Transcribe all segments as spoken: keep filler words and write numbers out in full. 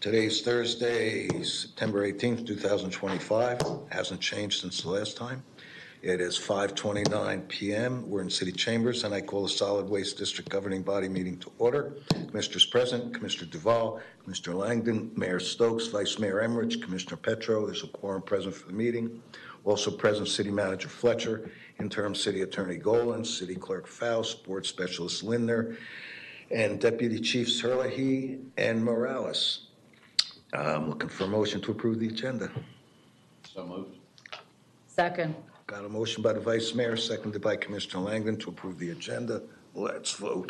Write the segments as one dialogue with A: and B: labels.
A: Today's Thursday, September eighteenth, two thousand twenty-five. Hasn't changed since the last time. It is five twenty-nine p m We're in City Chambers, and I call the Solid Waste District Governing Body meeting to order. Commissioners present, Commissioner Duval, Commissioner Langdon, Mayor Stokes, Vice Mayor Emmerich, Commissioner Petro. There's a quorum present for the meeting. Also present, City Manager Fletcher, Interim City Attorney Golan, City Clerk Faust, Board Specialist Lindner, and Deputy Chiefs Herlihy and Morales. I'm looking for a motion to approve the agenda.
B: So moved.
C: Second.
A: Got a motion by the Vice Mayor, seconded by Commissioner Langdon to approve the agenda. Let's vote.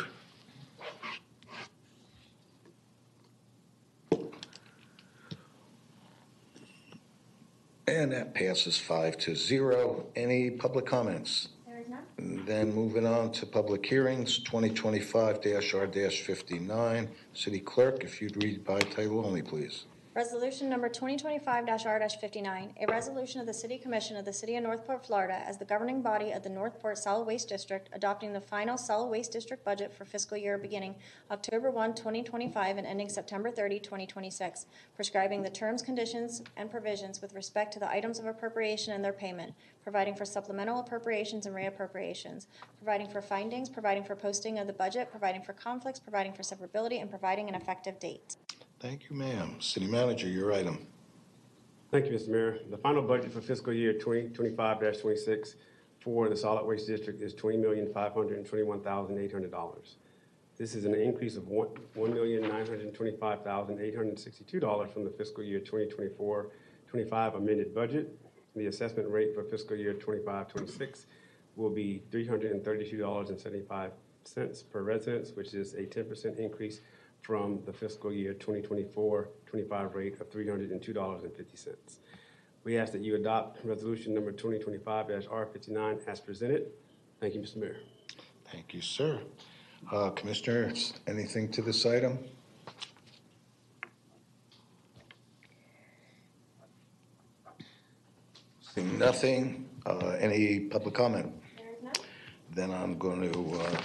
A: And that passes five to zero. Any public comments?
D: There is none.
A: And then moving on to public hearings, twenty twenty-five R fifty-nine. City Clerk, if you'd read by title only, please.
D: Resolution number twenty twenty-five R fifty-nine, a resolution of the City Commission of the City of Northport, Florida, as the governing body of the Northport Solid Waste District, adopting the final Solid Waste District budget for fiscal year beginning October first, twenty twenty-five, and ending September thirtieth, twenty twenty-six, prescribing the terms, conditions, and provisions with respect to the items of appropriation and their payment, providing for supplemental appropriations and reappropriations, providing for findings, providing for posting of the budget, providing for conflicts, providing for severability, and providing an effective date.
A: Thank you, ma'am. City Manager, your item.
E: Thank you, Mister Mayor. The final budget for fiscal year twenty twenty-five dash twenty-six for the Solid Waste District is twenty million five hundred twenty-one thousand eight hundred dollars. This is an increase of one million nine hundred twenty-five thousand eight hundred sixty-two dollars from the fiscal year twenty twenty-four twenty-five amended budget. The assessment rate for fiscal year twenty-five twenty-six will be three hundred thirty-two dollars and seventy-five cents per residence, which is a ten percent increase from the fiscal year twenty twenty-four twenty-five rate of three hundred two dollars and fifty cents. We ask that you adopt resolution number twenty twenty-five R fifty-nine as presented. Thank you, Mister Mayor.
A: Thank you, sir. Uh, Commissioners, anything to this item? Seeing nothing. Uh, any public comment?
D: There is none.
A: Then I'm going to uh,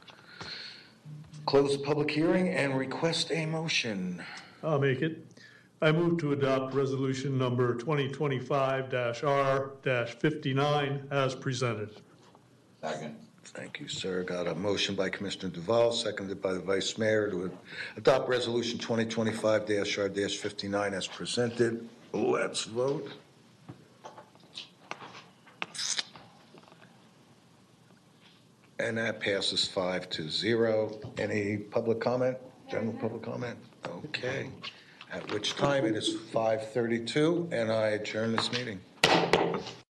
A: close the public hearing and request a motion.
F: I'll make it. I move to adopt resolution number twenty twenty-five R fifty-nine as presented.
B: Second.
A: Thank you, sir. Got a motion by Commissioner Duval, seconded by the Vice Mayor to adopt resolution twenty twenty-five R fifty-nine as presented. Let's vote. And that passes five to zero. Any public comment? General public comment? Okay. At which time it is five thirty-two, and I adjourn this meeting.